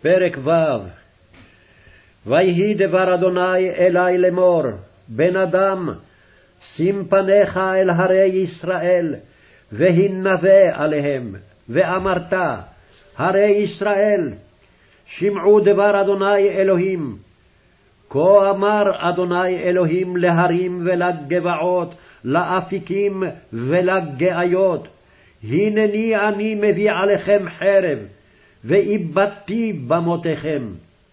פרק ו'. ויהי דבר אדוני אלי לאמור, בן אדם, שים פניך אל הרי ישראל, והנבא עליהם, ואמרת, הרי ישראל, שמעו דבר אדוני אלוהים. כה אמר אדוני אלוהים להרים ולגבעות, לאפיקים ולגאיות, הנני אני מביא עליכם חרב, ואיבדתי במותיכם.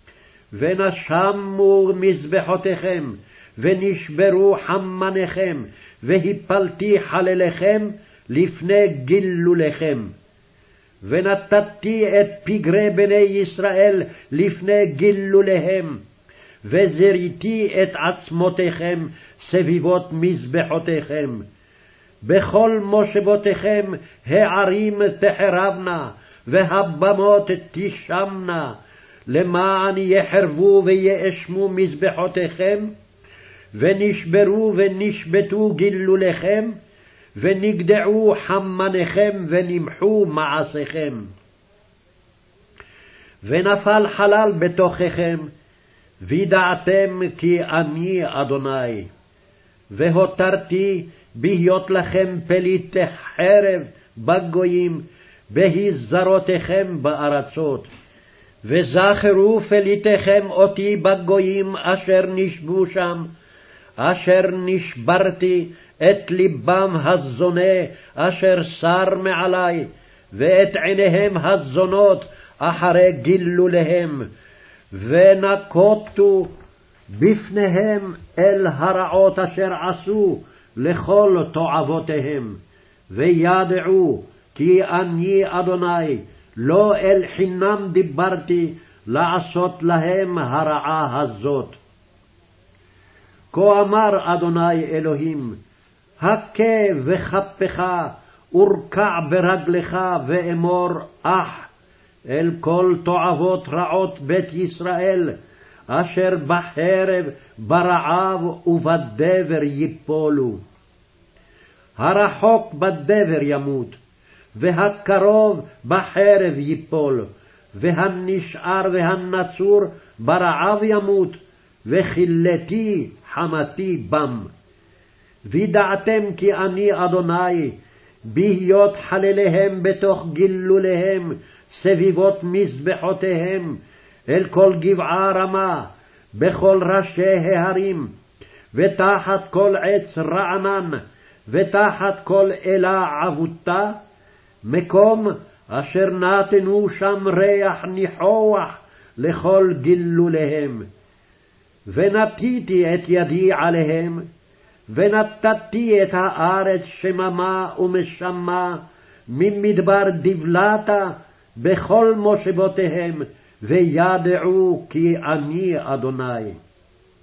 ונשמו מזבחותיכם, ונשברו חמניכם, והפלתי חלליכם לפני גילוליכם. ונתתי את פגרי בני ישראל לפני גילוליהם, וזריתי את עצמותיכם סביבות מזבחותיכם. בכל מושבותיכם הערים תחרבנה, והבמות תשמנה, למען יחרבו ויאשמו מזבחותיכם, ונשברו ונשבתו גילוליכם, ונגדעו חמניכם ונמחו מעשיכם. ונפל חלל בתוככם, וידעתם כי אני אדוני. והותרתי בהיות לכם פליטי חרב בגויים, בהזרותיכם בארצות. וזכרו פליטיכם אותי בגויים אשר נשבו שם, אשר נשברתי את ליבם הזונה אשר שר מעלי, ואת עיניהם הזונות אחרי גילוליהם, ונקוטו בפניהם אל הרעות אשר עשו לכל תועבותיהם, וידעו כי אני אדוני, לא אל חינם דיברתי לעשות להם הרעה הזאת. כה אמר אדוני אלוהים, הכה וכפך ורקע ברגלך, ואמור אח אל כל תועבות רעות בית ישראל, אשר בחרב ברעב ובדבר ייפולו. הרחוק בדבר ימות, והקרוב בחרב ייפול, והנשאר והנצור ברעב ימות, וכילתי חמתי בם. וידעתם כי אני אדוני, בהיות חלליהם בתוך גילוליהם, סביבות מזבחותיהם, אל כל גבעה רמה, בכל ראשי ההרים, ותחת כל עץ רענן, ותחת כל אלה עבותה, מקום אשר נתנו שם ריח ניחוח לכל גילוליהם. ונטיתי את ידי עליהם, ונתתי את הארץ שממה ומשמה, ממדבר דבלתה בכל מושבותיהם, וידעו כי אני אדוני.